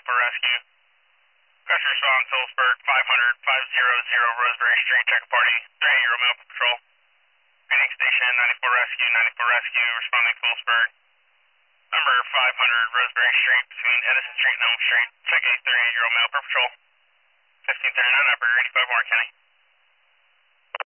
Rescue. Pressure on Phillipsburg, 500, 500 Roseberry Street, check a party, 38 Euro Mail Patrol. Reading Station, 94 Rescue, responding Phillipsburg. Number 500 Roseberry Street, between Edison Street and Elm Street, check a 38 Euro Mail per Patrol. 1539, operator 85 Warren County.